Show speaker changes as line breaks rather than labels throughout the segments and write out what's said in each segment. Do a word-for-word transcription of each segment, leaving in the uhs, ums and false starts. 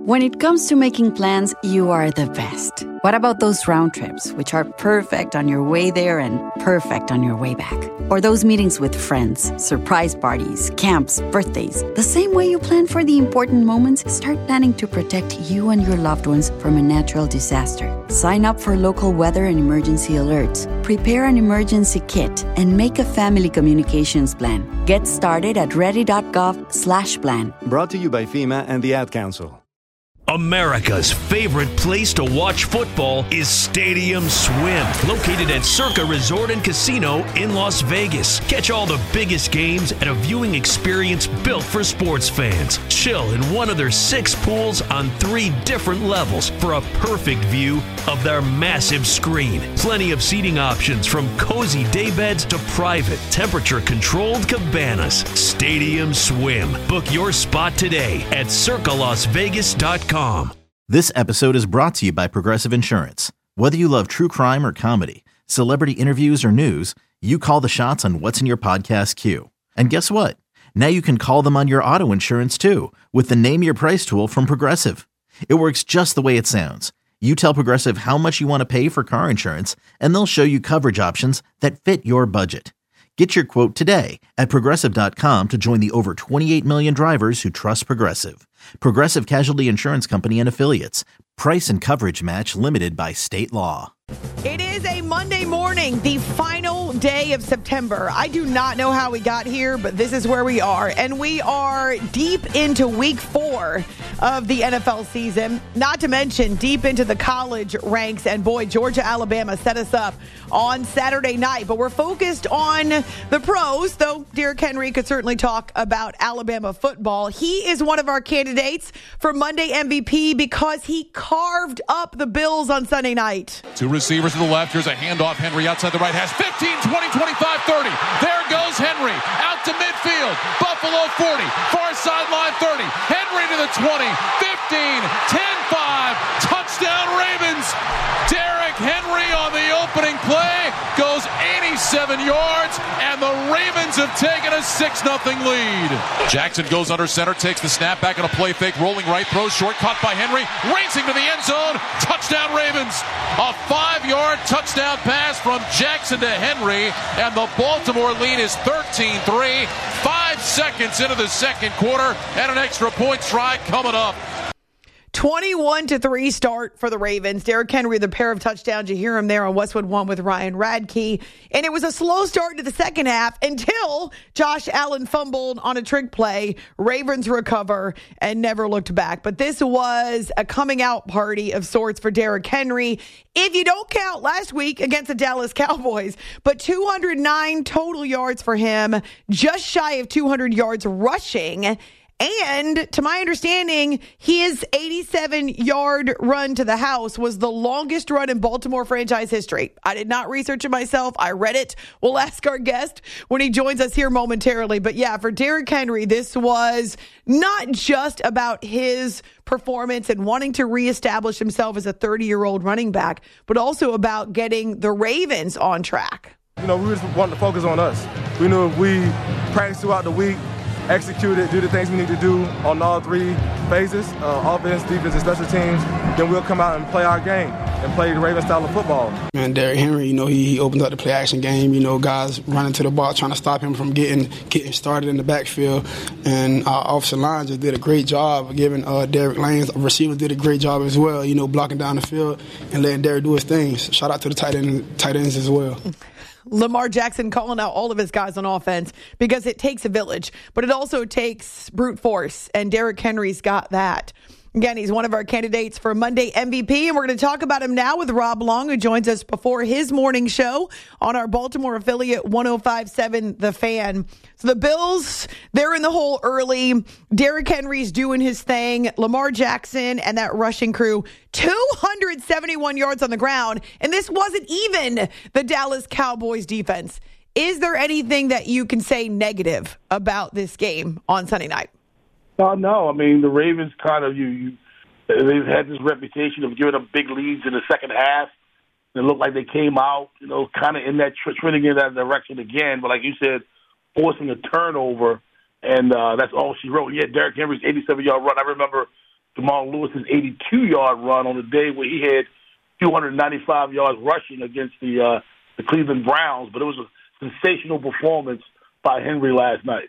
When it comes to making plans, you are the best. What about those round trips, which are perfect on your way there and perfect on your way back? Or those meetings with friends, surprise parties, camps, birthdays. The same way you plan for the important moments, start planning to protect you and your loved ones from a natural disaster. Sign up for local weather and emergency alerts. Prepare an emergency kit and make a family communications plan. Get started at ready.gov slash plan.
Brought to you by FEMA and the Ad Council.
America's favorite place to watch football is Stadium Swim, located at Circa Resort and Casino in Las Vegas. Catch all the biggest games at a viewing experience built for sports fans. Chill in one of their six pools on three different levels for a perfect view of their massive screen. Plenty of seating options from cozy daybeds to private, temperature-controlled cabanas. Stadium Swim. Book your spot today at circa las vegas dot com.
This episode is brought to you by Progressive Insurance. Whether you love true crime or comedy, celebrity interviews or news, you call the shots on what's in your podcast queue. And guess what? Now you can call them on your auto insurance too with the Name Your Price tool from Progressive. It works just the way it sounds. You tell Progressive how much you want to pay for car insurance, and they'll show you coverage options that fit your budget. Get your quote today at progressive dot com to join the over twenty-eight million drivers who trust Progressive. Progressive Casualty Insurance Company and Affiliates. Price and coverage match limited by state law.
It is a Monday morning, the final day of September. I do not know how we got here, but this is where we are. And we are deep into week four of the N F L season, not to mention deep into the college ranks. And boy, Georgia, Alabama set us up on Saturday night. But we're focused on the pros, though Derrick Henry could certainly talk about Alabama football. He is one of our candidates for Monday M V P because he carved up the Bills on Sunday night.
Two receivers to the left. Here's a handoff. Henry outside the right hash. fifteen, twenty, twenty-five, thirty. There goes Henry. Out to midfield. Buffalo forty. Far sideline thirty. Henry to the twenty. fifteen, ten, five. Touchdown Ravens. Derrick Henry on the opening play goes eighty-seven yards, and the Ravens have taken a six nothing lead. Jackson goes under center, takes the snap back on a play fake, rolling right, throws short, caught by Henry, racing to the end zone. Touchdown Ravens. A five-yard touchdown pass from Jackson to Henry, and the Baltimore lead is thirteen three. Five seconds into the second quarter, and an extra point try coming up.
twenty-one to three start for the Ravens. Derrick Henry, the pair of touchdowns. You hear him there on Westwood One with Ryan Radke. And it was a slow start to the second half until Josh Allen fumbled on a trick play. Ravens recover and never looked back. But this was a coming out party of sorts for Derrick Henry. If you don't count last week against the Dallas Cowboys, but two hundred nine total yards for him, just shy of two hundred yards rushing. And to my understanding, his eighty-seven-yard run to the house was the longest run in Baltimore franchise history. I did not research it myself. I read it. We'll ask our guest when he joins us here momentarily. But yeah, for Derrick Henry, this was not just about his performance and wanting to reestablish himself as a thirty-year-old running back, but also about getting the Ravens on track.
You know, we just wanted to focus on us. We knew if we practiced throughout the week, execute it, do the things we need to do on all three phases, uh, offense, defense, and special teams, then we'll come out and play our game and play the Ravens style of football.
Man, Derrick Henry, you know, he, he opened up the play-action game. You know, guys running to the ball, trying to stop him from getting getting started in the backfield. And our offensive line just did a great job of giving uh, Derrick lanes. Receivers did a great job as well, you know, blocking down the field and letting Derrick do his things. Shout out to the tight, end, tight ends as well.
Lamar Jackson calling out all of his guys on offense because it takes a village, but it also takes brute force, and Derrick Henry's got that. Again, he's one of our candidates for Monday M V P, and we're going to talk about him now with Rob Long, who joins us before his morning show on our Baltimore affiliate one oh five point seven The Fan. So the Bills, they're in the hole early. Derrick Henry's doing his thing. Lamar Jackson and that rushing crew, two hundred seventy-one yards on the ground, and this wasn't even the Dallas Cowboys defense. Is there anything that you can say negative about this game on Sunday night?
Uh, no, I mean, the Ravens kind of, you, you, they've had this reputation of giving up big leads in the second half. It looked like they came out, you know, kind of in that, trending in that direction again. But like you said, forcing a turnover, and uh, that's all she wrote. Yeah, Derrick Henry's eighty-seven-yard run. I remember Jamal Lewis's eighty-two-yard run on the day where he had two hundred ninety-five yards rushing against the uh, the Cleveland Browns. But it was a sensational performance by Henry last night.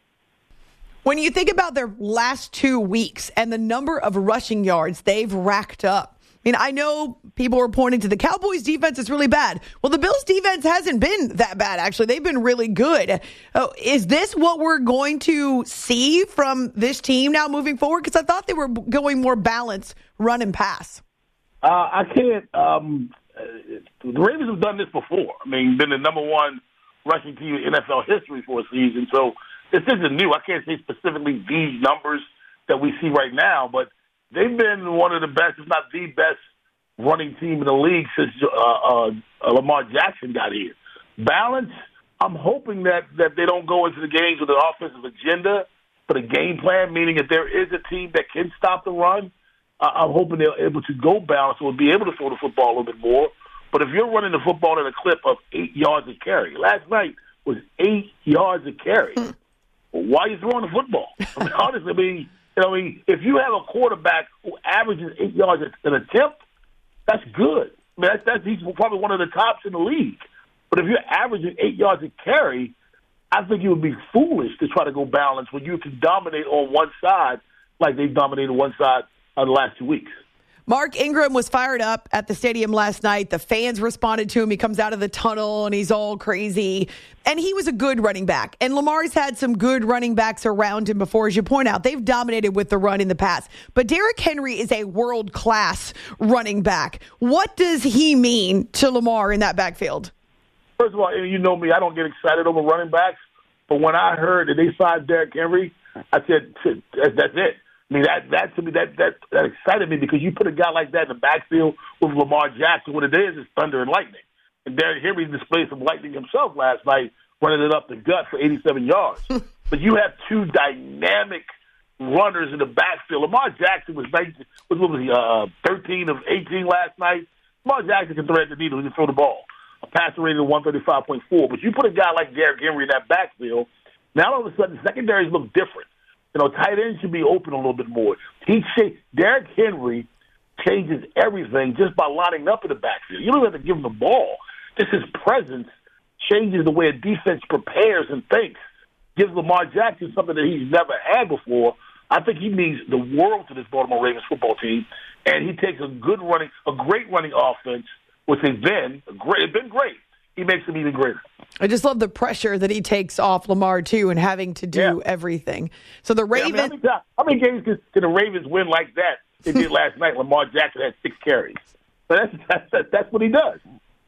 When you think about their last two weeks and the number of rushing yards they've racked up, I mean, I know people are pointing to the Cowboys' defense is really bad. Well, the Bills' defense hasn't been that bad, actually. They've been really good. Oh, is this what we're going to see from this team now moving forward? Because I thought they were going more balanced run and pass.
Uh, I can't. Um, the Ravens have done this before. I mean, been the number one rushing team in N F L history for a season. So this isn't new. I can't say specifically these numbers that we see right now, but they've been one of the best, if not the best, running team in the league since uh, uh, Lamar Jackson got here. Balance, I'm hoping that, that they don't go into the games with an offensive agenda, but a game plan, meaning if there is a team that can stop the run, uh, I'm hoping they're able to go balance or be able to throw the football a little bit more. But if you're running the football at a clip of eight yards a carry, last night was eight yards a carry.
Mm.
Well, why are you throwing the football? I mean, honestly, I mean, you know, I mean, if you have a quarterback who averages eight yards an attempt, that's good. I mean, that's, that's he's probably one of the tops in the league. But if you're averaging eight yards a carry, I think it would be foolish to try to go balance when you can dominate on one side like they've dominated one side on the last two weeks.
Mark Ingram was fired up at the stadium last night. The fans responded to him. He comes out of the tunnel and he's all crazy. And he was a good running back. And Lamar's had some good running backs around him before, as you point out. They've dominated with the run in the past. But Derrick Henry is a world-class running back. What does he mean to Lamar in that backfield?
First of all, you know me, I don't get excited over running backs. But when I heard that they signed Derrick Henry, I said, that's it. I mean, that that to me, that, that that excited me because you put a guy like that in the backfield with Lamar Jackson, what it is is thunder and lightning. And Derrick Henry displayed some lightning himself last night, running it up the gut for eighty-seven yards. But you have two dynamic runners in the backfield. Lamar Jackson was, nineteen, was what was he, uh, thirteen of eighteen last night. Lamar Jackson can thread the needle. He can throw the ball. A passer rating of one thirty-five point four. But you put a guy like Derrick Henry in that backfield, now all of a sudden secondaries look different. You know, tight ends should be open a little bit more. He Derrick Henry changes everything just by lining up in the backfield. You don't have to give him the ball. Just his presence changes the way a defense prepares and thinks. Gives Lamar Jackson something that he's never had before. I think he means the world to this Baltimore Ravens football team. And he takes a good running, a great running offense, which has been great. It's been great. He makes them even greater.
I just love the pressure that he takes off Lamar, too, and having to do yeah. everything. So the Ravens...
Yeah, I mean, how, many how many games can, can the Ravens win like that they did last night? Lamar Jackson had six carries. So that's, that's, that's, that's what he does.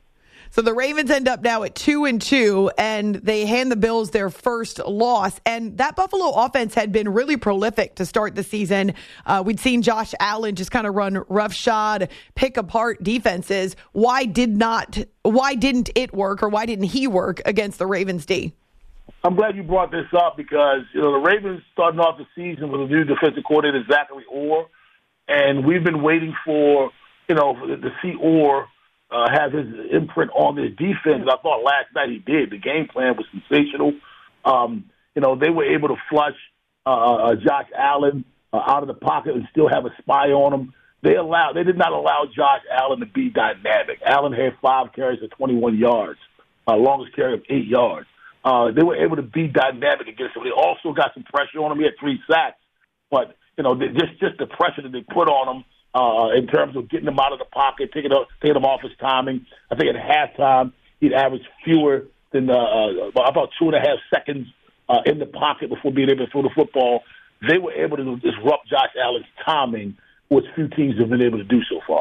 So the Ravens end up now at two and two, and they hand the Bills their first loss. And that Buffalo offense had been really prolific to start the season. Uh, we'd seen Josh Allen just kind of run roughshod, pick apart defenses. Why did not? Why didn't it work, or why didn't he work against the Ravens D?
I'm glad you brought this up because you know the Ravens starting off the season with a new defensive coordinator, Zachary Orr, and we've been waiting for you know to see Orr. Uh, have his imprint on his defense. And I thought last night he did. The game plan was sensational. Um, you know, they were able to flush uh, uh, Josh Allen uh, out of the pocket and still have a spy on him. They allowed. They did not allow Josh Allen to be dynamic. Allen had five carries for twenty-one yards, uh, longest carry of eight yards. Uh, they were able to be dynamic against him. They also got some pressure on him. He had three sacks, but you know, just just the pressure that they put on him. Uh, in terms of getting him out of the pocket, taking, up, taking him off his timing. I think at halftime he'd average fewer than uh, uh, about two and a half seconds uh, in the pocket before being able to throw the football. They were able to disrupt Josh Allen's timing, which few teams have been able to do so far.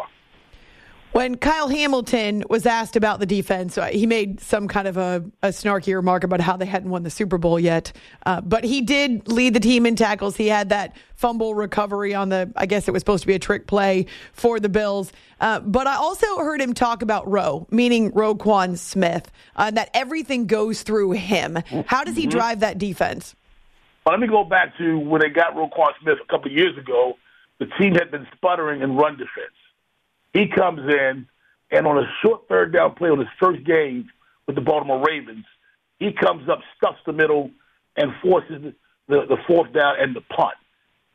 When Kyle Hamilton was asked about the defense, he made some kind of a, a snarky remark about how they hadn't won the Super Bowl yet. Uh, but he did lead the team in tackles. He had that fumble recovery on the, I guess it was supposed to be a trick play for the Bills. Uh, but I also heard him talk about Roe, meaning Roquan Smith, uh, that everything goes through him. How does he drive that defense?
Well, let me go back to when they got Roquan Smith a couple of years ago. The team had been sputtering in run defense. He comes in, and on a short third down play on his first game with the Baltimore Ravens, he comes up, stuffs the middle, and forces the, the fourth down and the punt.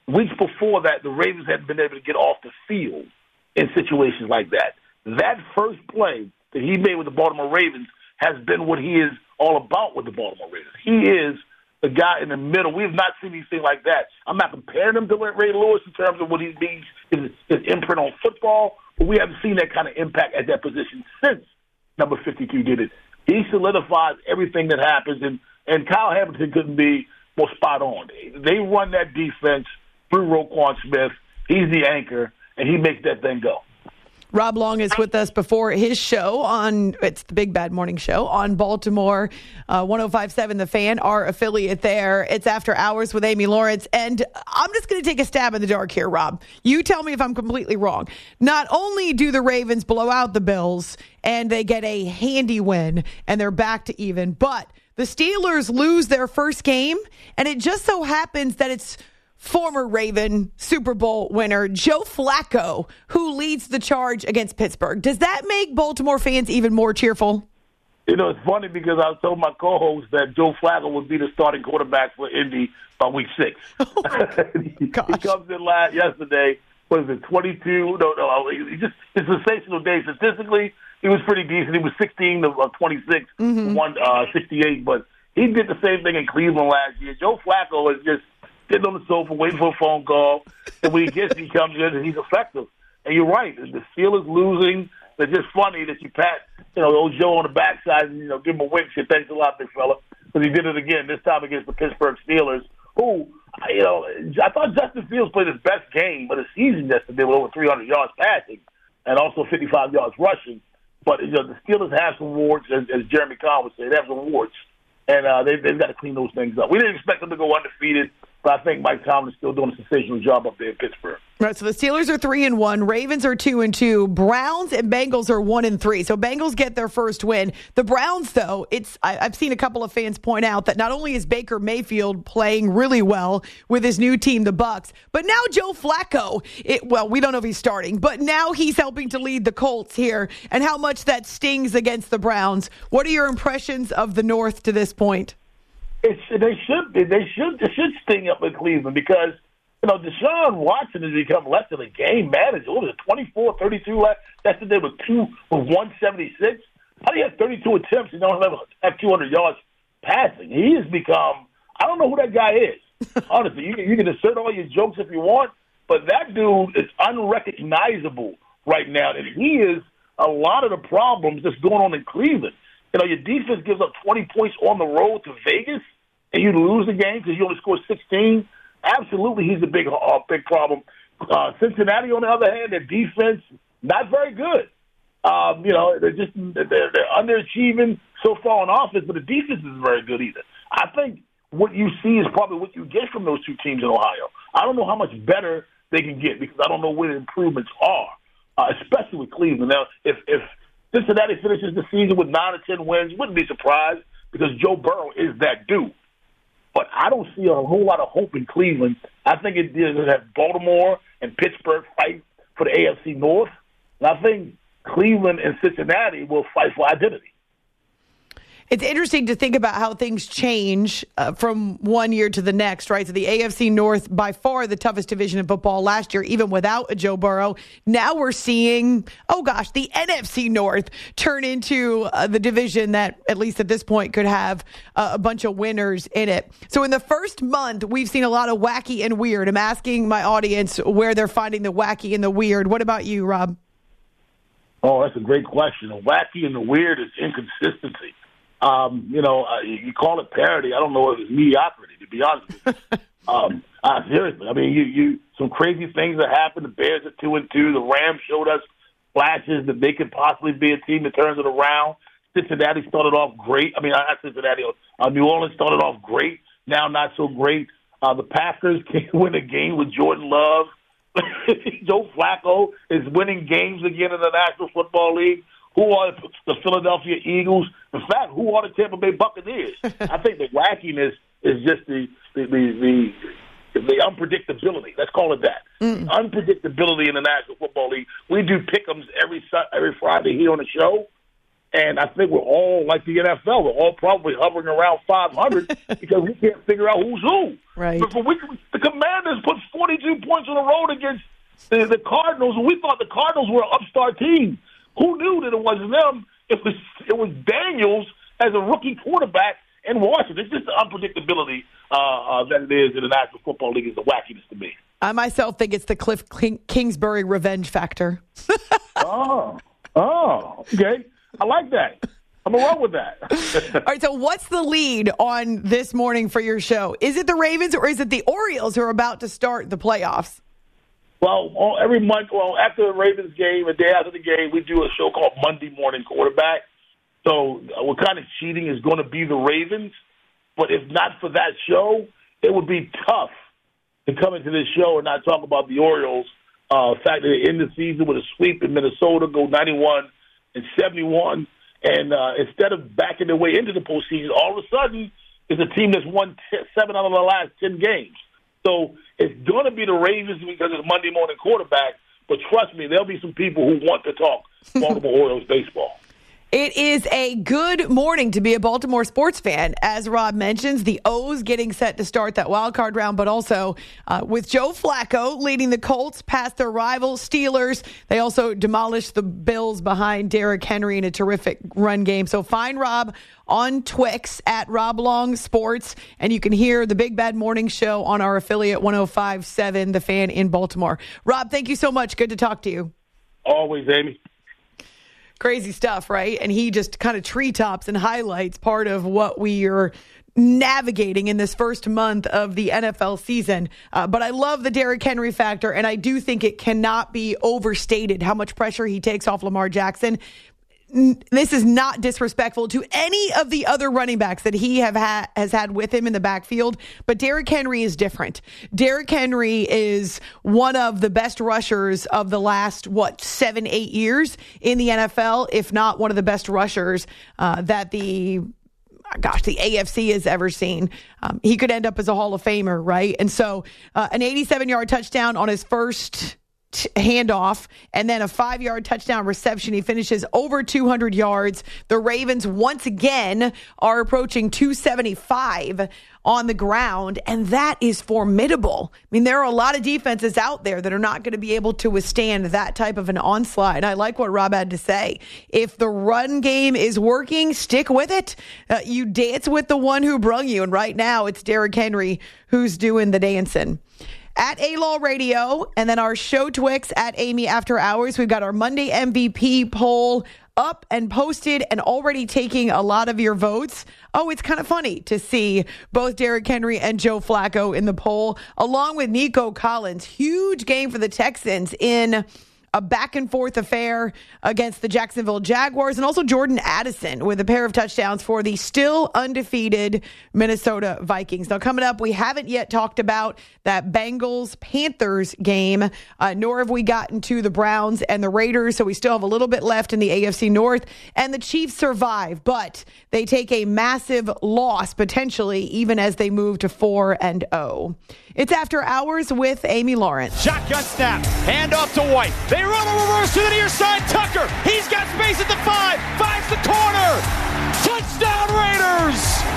weeks before that, the Ravens hadn't been able to get off the field in situations like that. That first play that he made with the Baltimore Ravens has been what he is all about with the Baltimore Ravens. He is the guy in the middle. We have not seen anything like that. I'm not comparing him to Ray Lewis in terms of what he means, his, his imprint on football, but we haven't seen that kind of impact at that position since number fifty-two did it. He solidifies everything that happens, and, and Kyle Hamilton couldn't be more spot on. They run that defense through Roquan Smith. He's the anchor, and he makes that thing go.
Rob Long is with us before his show on, it's the Big Bad Morning Show on Baltimore, uh, one oh five point seven The Fan, our affiliate there. It's After Hours with Amy Lawrence. And I'm just going to take a stab in the dark here, Rob. You tell me if I'm completely wrong. Not only do the Ravens blow out the Bills and they get a handy win and they're back to even, but the Steelers lose their first game, and it just so happens that it's former Raven Super Bowl winner Joe Flacco who leads the charge against Pittsburgh. Does that make Baltimore fans even more cheerful?
You know, it's funny because I told my co-host that Joe Flacco would be the starting quarterback for Indy by week six. Oh, he comes in last yesterday. What is it, twenty-two? No, no, he just it's a sensational day. Statistically, he was pretty decent. He was sixteen of twenty-six, mm-hmm. one uh, sixty-eight. But he did the same thing in Cleveland last year. Joe Flacco is just sitting on the sofa waiting for a phone call, and when he gets, he comes in and he's effective. And you're right, the Steelers losing. It's just funny that you pat, you know, old Joe on the backside and, you know, give him a wink. Say, thanks a lot, big fella, because he did it again, this time against the Pittsburgh Steelers, who, you know, I thought Justin Fields played his best game of the season yesterday with over three hundred yards passing and also fifty-five yards rushing. But, you know, the Steelers have some warts, as, as Jeremy Kahn would say. They have some warts, and uh, they, they've got to clean those things up. We didn't expect them to go undefeated, but I think Mike Tomlin's still doing a sensational job up there in Pittsburgh.
Right, so the Steelers are three and one, Ravens are two and two, Browns and Bengals are one and three. So Bengals get their first win. The Browns, though, it's I, I've seen a couple of fans point out that not only is Baker Mayfield playing really well with his new team, the Bucs, but now Joe Flacco. It, well, we don't know if he's starting, but now he's helping to lead the Colts here, and how much that stings against the Browns. What are your impressions of the North to this point?
It's, they should be. They should. They should sting up in Cleveland because, you know, Deshaun Watson has become less than a game manager. What was it, twenty-four, thirty-two last yesterday with two with one seventy-six? How do you have thirty-two attempts and don't have, have two hundred yards passing? He has become. I don't know who that guy is. Honestly, you can, you can insert all your jokes if you want, but that dude is unrecognizable right now, and he is a lot of the problems that's going on in Cleveland. You know, your defense gives up twenty points on the road to Vegas, and you lose the game because you only scored sixteen. Absolutely, he's a big, uh, big problem. Uh, Cincinnati, on the other hand, their defense not very good. Um, you know, they're just they're, they're underachieving so far on offense, but the defense isn't very good either. I think what you see is probably what you get from those two teams in Ohio. I don't know how much better they can get because I don't know where the improvements are, uh, especially with Cleveland. Now, if if Cincinnati finishes the season with nine or ten wins, wouldn't be surprised because Joe Burrow is that dude. But I don't see a whole lot of hope in Cleveland. I think it is that Baltimore and Pittsburgh fight for the A F C North. And I think Cleveland and Cincinnati will fight for identity.
It's interesting to think about how things change uh, from one year to the next, right? So the A F C North, by far the toughest division in football last year, even without a Joe Burrow. Now we're seeing, oh gosh, the N F C North turn into uh, the division that, at least at this point, could have uh, a bunch of winners in it. So in the first month, we've seen a lot of wacky and weird. I'm asking my audience where they're finding the wacky and the weird. What about you, Rob?
Oh, that's a great question. The wacky and the weird is inconsistency. Um, you know, uh, you call it parody. I don't know if it's mediocrity, to be honest with you. um, uh, seriously, I mean, you, you some crazy things that happened. The Bears are two and two. The Rams showed us flashes that they could possibly be a team that turns it around. Cincinnati started off great. I mean, not Cincinnati. Uh, New Orleans started off great. Now not so great. Uh, the Packers can win a game with Jordan Love. Joe Flacco is winning games again in the National Football League. Who are the Philadelphia Eagles? In fact, who are the Tampa Bay Buccaneers? I think the wackiness is just the the the, the, the unpredictability. Let's call it that. Mm. Unpredictability in the National Football League. We do pick-ems every every Friday here on the show, And I think we're all like the N F L. We're all probably hovering around five hundred because we can't figure out who's who.
Right.
But for we, the Commanders put forty-two points on the road against the, the Cardinals, and we thought the Cardinals were an upstart team. Who knew that it wasn't them? It was it was Daniels as a rookie quarterback in Washington. It's just the unpredictability uh, uh, that it is in the National Football League is the wackiness to me.
I myself think it's the Cliff King- Kingsbury revenge factor.
oh, oh, okay. I like that. I'm going to run with that.
All right, so what's the lead on this morning for your show? Is it the Ravens or is it the Orioles who are about to start the playoffs?
Well, every month, well, after the Ravens game, a day after the game, we do a show called Monday Morning Quarterback. So uh, what kind of cheating is going to be the Ravens? But if not for that show, it would be tough to come into this show and not talk about the Orioles. Uh, the fact that they end the season with a sweep in Minnesota, go ninety-one and seventy-one, and uh, instead of backing their way into the postseason, all of a sudden it's a team that's won t- seven out of the last ten games. So it's going to be the Ravens because it's Monday Morning Quarterback, but trust me, there'll be some people who want to talk Baltimore Orioles baseball.
It is a good morning to be a Baltimore sports fan. As Rob mentions, the O's getting set to start that wild card round, but also uh, with Joe Flacco leading the Colts past their rival Steelers. They also demolished the Bills behind Derrick Henry in a terrific run game. So find Rob on Twix at Rob Long Sports, and you can hear the Big Bad Morning Show on our affiliate one oh five point seven, The Fan in Baltimore. Rob, thank you so much. Good to talk to you.
Always, Amy.
Crazy stuff, right? And he just kind of treetops and highlights part of what we are navigating in this first month of the N F L season. Uh, but I love the Derrick Henry factor, and I do think it cannot be overstated how much pressure he takes off Lamar Jackson. This is not disrespectful to any of the other running backs that he have ha- has had with him in the backfield, but Derrick Henry is different. Derrick Henry is one of the best rushers of the last, what, seven, eight years in the N F L, if not one of the best rushers uh, that the gosh, the A F C has ever seen. Um, he could end up as a Hall of Famer, right? And so uh, an eighty-seven-yard touchdown on his first T- handoff, and then a five-yard touchdown reception. He finishes over two hundred yards. The Ravens once again are approaching two seventy-five on the ground, and that is formidable. I mean, there are a lot of defenses out there that are not going to be able to withstand that type of an onslaught. And I like what Rob had to say. If the run game is working, stick with it. Uh, you dance with the one who brung you, and right now it's Derrick Henry who's doing the dancing. At A-Law Radio, and then our show Twix at Amy After Hours. We've got our Monday M V P poll up and posted and already taking a lot of your votes. Oh, it's kind of funny to see both Derrick Henry and Joe Flacco in the poll, along with Nico Collins. Huge game for the Texans in a back-and-forth affair against the Jacksonville Jaguars, and also Jordan Addison with a pair of touchdowns for the still undefeated Minnesota Vikings. Now, coming up, we haven't yet talked about that Bengals-Panthers game, uh, nor have we gotten to the Browns and the Raiders, so we still have a little bit left in the A F C North. And the Chiefs survive, but they take a massive loss, potentially, even as they move to four and oh. It's After Hours with Amy Lawrence.
Shotgun snap. Hand off to White. They run a reverse to the near side. Tucker. He's got space at the five. Finds the corner. Touchdown Raiders.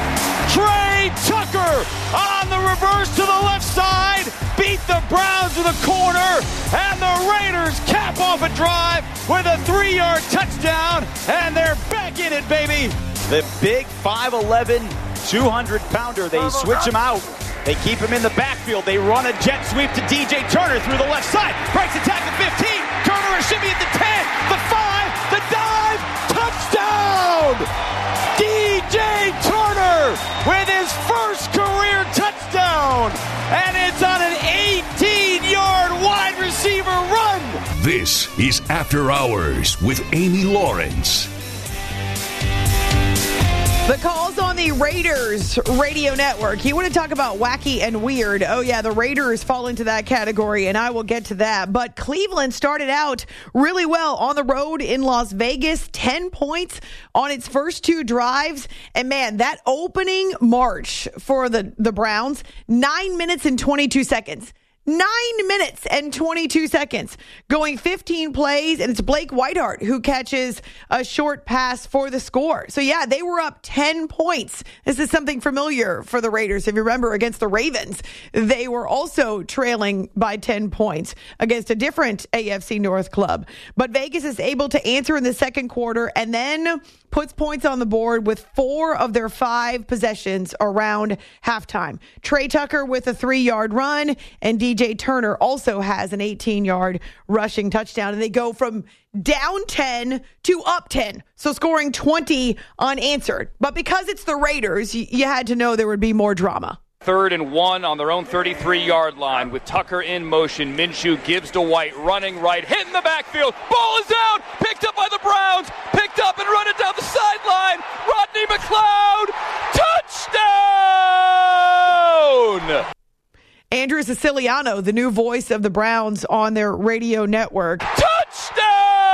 Trey Tucker on the reverse to the left side. Beat the Browns to the corner. And the Raiders cap off a drive with a three-yard touchdown. And they're back in it, baby. The big five eleven, two hundred pounder. They switch him out. They keep him in the backfield. They run a jet sweep to D J Turner through the left side. Breaks the tackle fifteen. Turner a shimmy at the ten. The five. The dive. Touchdown! D J Turner with his first career touchdown. And it's on an eighteen-yard wide receiver run.
This is After Hours with Amy Lawrence.
The calls on the Raiders radio network. You want to talk about wacky and weird? Oh, yeah, the Raiders fall into that category, and I will get to that. But Cleveland started out really well on the road in Las Vegas, ten points on its first two drives. And, man, that opening march for the, the Browns, nine minutes and twenty-two seconds. Nine minutes and twenty-two seconds, going fifteen plays, and it's Blake Whiteheart who catches a short pass for the score. So, yeah, they were up ten points. This is something familiar for the Raiders. If you remember, against the Ravens, they were also trailing by ten points against a different A F C North club. But Vegas is able to answer in the second quarter and then puts points on the board with four of their five possessions around halftime. Trey Tucker with a three-yard run, and D J Turner also has an eighteen-yard rushing touchdown. And they go from down ten to up ten, so scoring twenty unanswered. But because it's the Raiders, you, you had to know there would be more drama.
Third and one on their own thirty-three-yard line with Tucker in motion. Minshew gives to White, running right, hitting the backfield. Ball is out, picked up by the Browns, picked up and run it down the sideline. Rodney McLeod, touchdown!
Andrew Siciliano, the new voice of the Browns on their radio network.
Touchdown!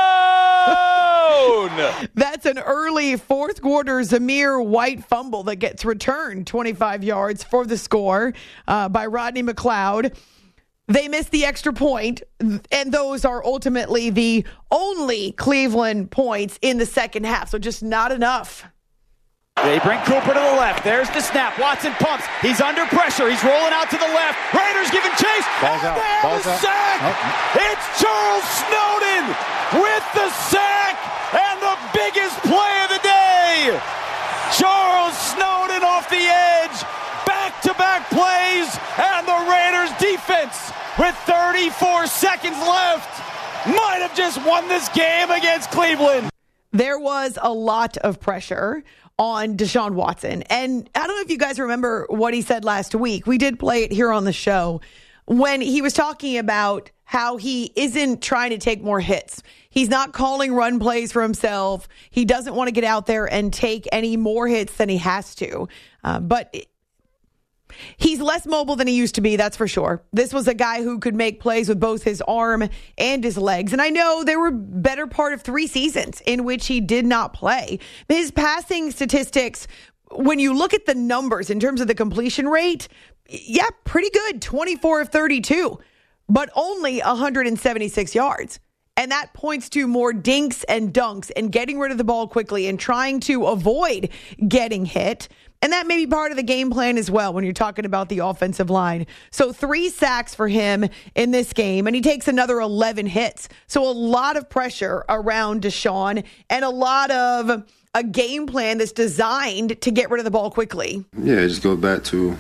That's an early fourth quarter Zamir White fumble that gets returned twenty-five yards for the score uh, by Rodney McLeod. They missed the extra point, and those are ultimately the only Cleveland points in the second half, so just not enough.
They bring Cooper to the left. There's the snap. Watson pumps. He's under pressure. He's rolling out to the left. Raiders giving chase.
Ball's out.
They
Ball's
have a
out.
sack.
Oh.
It's Charles Snowden with the sack and the biggest play of the day. Charles Snowden off the edge. Back-to-back plays, and the Raiders defense with thirty-four seconds left might have just won this game against Cleveland.
There was a lot of pressure on Deshaun Watson. And I don't know if you guys remember what he said last week. We did play it here on the show when he was talking about how he isn't trying to take more hits. He's not calling run plays for himself. He doesn't want to get out there and take any more hits than he has to. Uh, but he's less mobile than he used to be, that's for sure. This was a guy who could make plays with both his arm and his legs. And I know there were better part of three seasons in which he did not play. His passing statistics, when you look at the numbers in terms of the completion rate, yeah, pretty good. twenty-four of thirty-two, but only one hundred seventy-six yards. And that points to more dinks and dunks and getting rid of the ball quickly and trying to avoid getting hit. And that may be part of the game plan as well when you're talking about the offensive line. So three sacks for him in this game, and he takes another eleven hits. So a lot of pressure around Deshaun and a lot of a game plan that's designed to get rid of the ball quickly.
Yeah, it just goes back to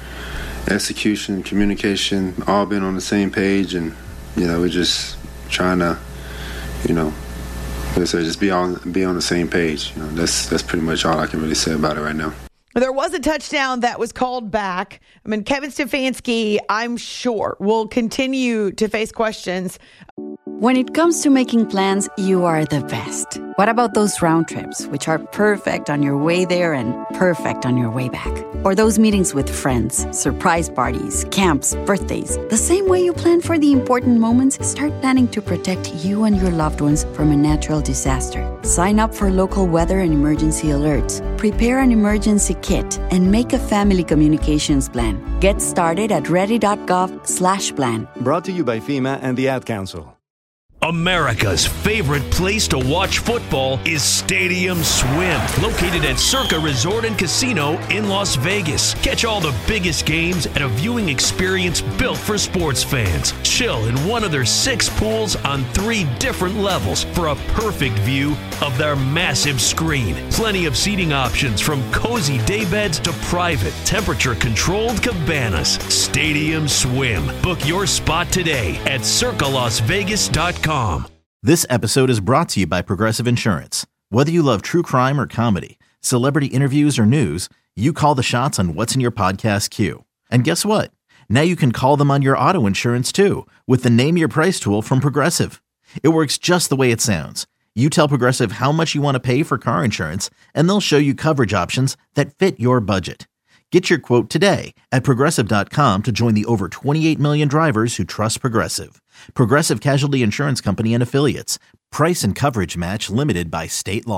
execution, communication, all being on the same page, and, you know, we're just trying to, you know, like I said, just be on be on the same page. You know, that's that's pretty much all I can really say about it right now.
There was a touchdown that was called back. I mean, Kevin Stefanski, I'm sure, will continue to face questions.
When it comes to making plans, you are the best. What about those round trips, which are perfect on your way there and perfect on your way back? Or those meetings with friends, surprise parties, camps, birthdays. The same way you plan for the important moments, start planning to protect you and your loved ones from a natural disaster. Sign up for local weather and emergency alerts. Prepare an emergency kit and make a family communications plan. Get started at ready.gov slash plan.
Brought to you by FEMA and the Ad Council.
America's favorite place to watch football is Stadium Swim, located at Circa Resort and Casino in Las Vegas. Catch all the biggest games at a viewing experience built for sports fans. Chill in one of their six pools on three different levels for a perfect view of their massive screen. Plenty of seating options from cozy daybeds to private, temperature-controlled cabanas. Stadium Swim. Book your spot today at circa las vegas dot com.
This episode is brought to you by Progressive Insurance. Whether you love true crime or comedy, celebrity interviews or news, you call the shots on what's in your podcast queue. And guess what? Now you can call them on your auto insurance too with the Name Your Price tool from Progressive. It works just the way it sounds. You tell Progressive how much you want to pay for car insurance, and they'll show you coverage options that fit your budget. Get your quote today at Progressive dot com to join the over twenty-eight million drivers who trust Progressive. Progressive Casualty Insurance Company and Affiliates. Price and coverage match limited by state law.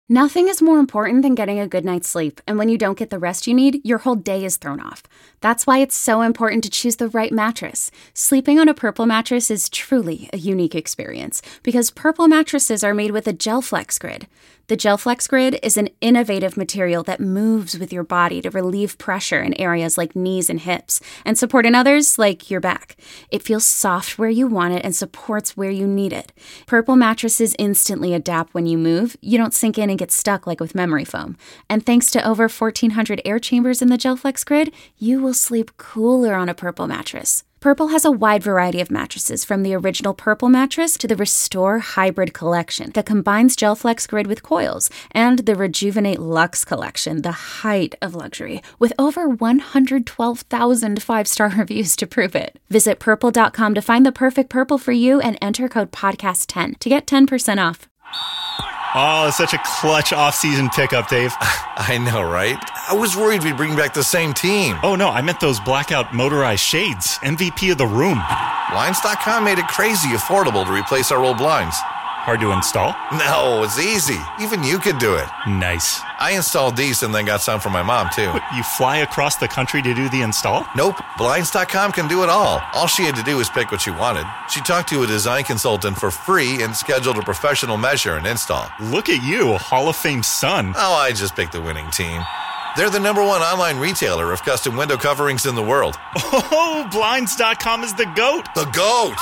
Nothing is more important than getting a good night's sleep, and when you don't get the rest you need, your whole day is thrown off. That's why it's so important to choose the right mattress. Sleeping on a Purple mattress is truly a unique experience, because Purple mattresses are made with a GelFlex Grid. The GelFlex Grid is an innovative material that moves with your body to relieve pressure in areas like knees and hips, and support in others like your back. It feels soft where you want it and supports where you need it. Purple mattresses instantly adapt when you move. You don't sink in and get stuck like with memory foam. And thanks to over fourteen hundred air chambers in the GelFlex Grid, you will sleep cooler on a Purple mattress. Purple has a wide variety of mattresses, from the original Purple mattress to the Restore Hybrid collection that combines GelFlex Grid with coils, and the Rejuvenate Luxe collection, the height of luxury, with over one hundred twelve thousand five-star reviews to prove it. Visit purple dot com to find the perfect Purple for you and enter code podcast ten to get ten percent off.
Oh, such a clutch off-season pickup, Dave.
I know, right? I was worried we'd bring back the same team.
Oh, no, I meant those blackout motorized shades. M V P of the room.
Blinds dot com made it crazy affordable to replace our old blinds.
Hard to install?
No, it's easy. Even you could do it.
Nice.
I installed these and then got some for my mom, too.
What, you fly across the country to do the install?
Nope. Blinds dot com can do it all. All she had to do was pick what she wanted. She talked to a design consultant for free and scheduled a professional measure and install.
Look at you, a Hall of Fame son.
Oh, I just picked the winning team. They're the number one online retailer of custom window coverings in the world.
Oh, Blinds dot com is the GOAT.
The GOAT!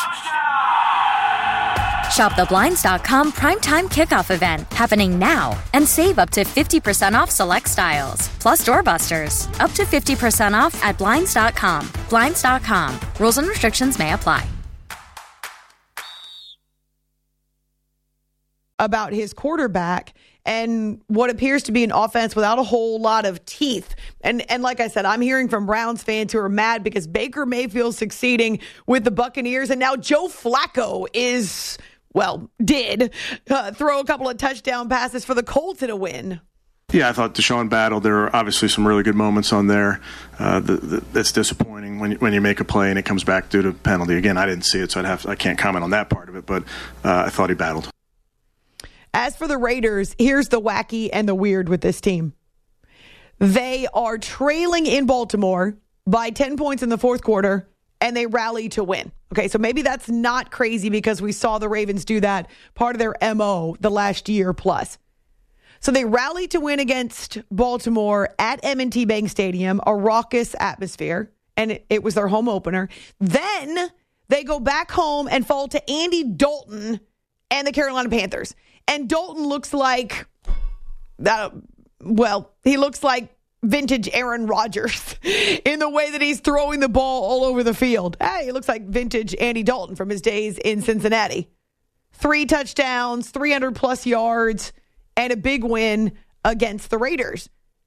Shop the Blinds dot com Primetime Kickoff event happening now and save up to fifty percent off select styles. Plus doorbusters, up to fifty percent off at Blinds dot com. Blinds dot com. Rules and restrictions may apply.
About his quarterback and what appears to be an offense without a whole lot of teeth. And and like I said, I'm hearing from Browns fans who are mad because Baker Mayfield's succeeding with the Buccaneers, and now Joe Flacco is, well, did uh, throw a couple of touchdown passes for the Colts in a win.
Yeah, I thought Deshaun battled. There were obviously some really good moments on there. Uh, the, the, that's disappointing when you, when you make a play and it comes back due to penalty. Again, I didn't see it, so I'd have I can't comment on that part of it, but uh, I thought he battled.
As for the Raiders, here's the wacky and the weird with this team. They are trailing in Baltimore by ten points in the fourth quarter, and they rally to win. Okay, so maybe that's not crazy because we saw the Ravens do that, part of their M O the last year plus. So they rally to win against Baltimore at M and T Bank Stadium, a raucous atmosphere, and it, it was their home opener. Then they go back home and fall to Andy Dalton and the Carolina Panthers. And Dalton looks like, uh, well, he looks like vintage Aaron Rodgers in the way that he's throwing the ball all over the field. Hey, he looks like vintage Andy Dalton from his days in Cincinnati. Three touchdowns, three hundred plus yards, and a big win against the Raiders.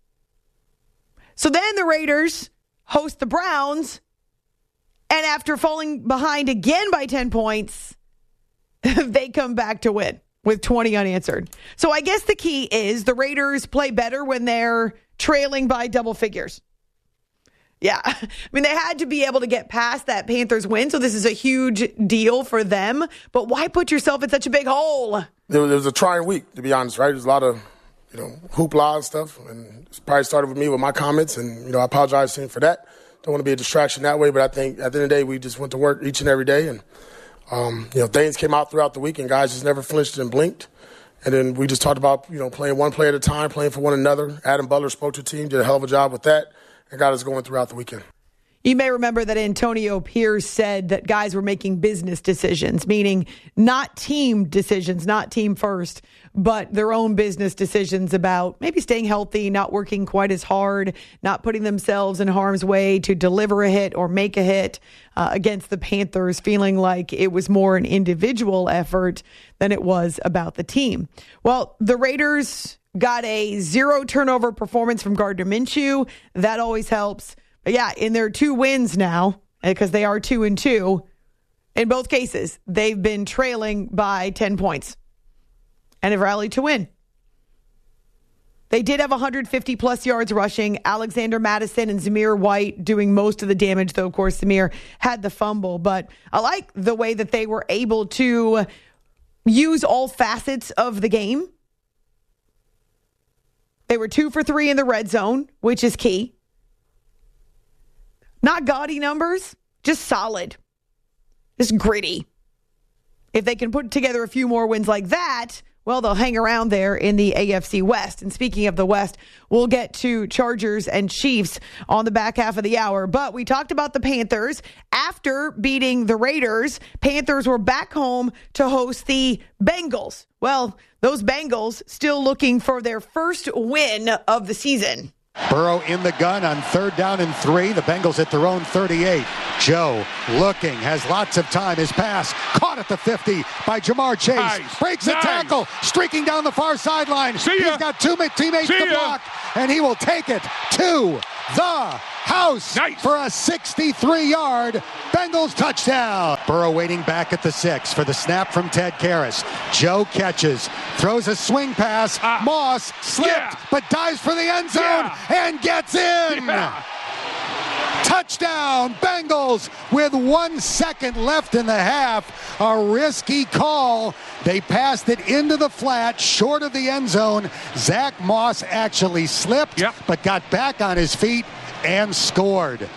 So then the Raiders host the Browns, and after falling behind again by ten points, they come back to win with twenty unanswered. So I guess the key is the Raiders play better when they're trailing by double figures. Yeah. I mean, they had to be able to get past that Panthers win, so this is a huge deal for them. But why put yourself in such a big hole?
It was, it was a trying week, to be honest, right? There's a lot of, you know, hoopla and stuff. And it probably started with me with my comments. And, you know, I apologize to him for that. Don't want to be a distraction that way. But I think at the end of the day, we just went to work each and every day. And, Um, you know, things came out throughout the week, and guys just never flinched and blinked. And then we just talked about, you know, playing one play at a time, playing for one another. Adam Butler spoke to the team, did a hell of a job with that, and got us going throughout the weekend.
You may remember that Antonio Pierce said that guys were making business decisions, meaning not team decisions, not team first, but their own business decisions about maybe staying healthy, not working quite as hard, not putting themselves in harm's way to deliver a hit or make a hit uh, against the Panthers, feeling like it was more an individual effort than it was about the team. Well, the Raiders got a zero turnover performance from Gardner Minshew. That always helps. But yeah, in their two wins now, because they are two and two, in both cases, they've been trailing by ten points and have rallied to win. They did have one hundred fifty plus yards rushing. Alexander Mattison and Zamir White doing most of the damage, though, of course, Zamir had the fumble. But I like the way that they were able to use all facets of the game. They were two for three in the red zone, which is key. Not gaudy numbers, just solid. Just gritty. If they can put together a few more wins like that, well, they'll hang around there in the A F C West. And speaking of the West, we'll get to Chargers and Chiefs on the back half of the hour. But we talked about the Panthers. After beating the Raiders, Panthers were back home to host the Bengals. Well, those Bengals still looking for their first win of the season.
Burrow in the gun on third down and three. The Bengals at their own thirty-eight. Joe looking, has lots of time. His pass caught at the fifty by Jamar Chase. Nice. Breaks nice. a tackle, streaking down the far sideline. See ya. He's got two teammates See to block, ya. and he will take it to the house nice. for a sixty-three-yard Bengals touchdown. Burrow waiting back at the six for the snap from Ted Karras. Joe catches, throws a swing pass. Uh, Moss slipped, yeah. but dives for the end zone yeah. and gets in. Yeah. Touchdown, Bengals, with one second left in the half. A risky call. They passed it into the flat, short of the end zone. Zach Moss actually slipped, yep. but got back on his feet and scored.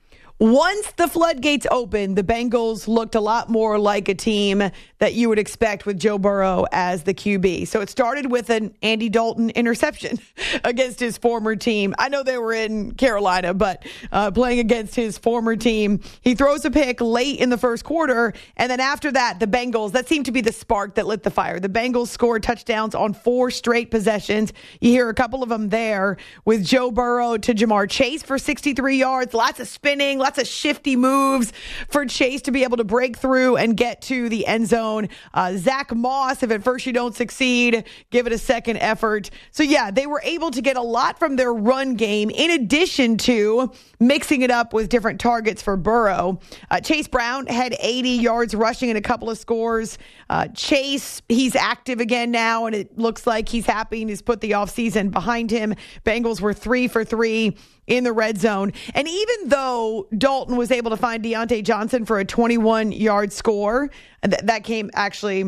Once the floodgates opened, the Bengals looked a lot more like a team that you would expect with Joe Burrow as the Q B. So it started with an Andy Dalton interception against his former team. I know they were in Carolina, but uh, playing against his former team. He throws a pick late in the first quarter, and then after that, the Bengals, that seemed to be the spark that lit the fire. The Bengals scored touchdowns on four straight possessions. You hear a couple of them there with Joe Burrow to Jamar Chase for sixty-three yards, lots of spinning, lots of shifty moves for Chase to be able to break through and get to the end zone. Uh, Zach Moss, if at first you don't succeed, give it a second effort. So yeah, they were able to get a lot from their run game in addition to mixing it up with different targets for Burrow. Uh, Chase Brown had eighty yards rushing and a couple of scores. Uh, Chase, he's active again now, and it looks like he's happy and he's put the offseason behind him. Bengals were three for three in the red zone. And even though Dalton was able to find Deontay Johnson for a twenty-one-yard score, th- that came actually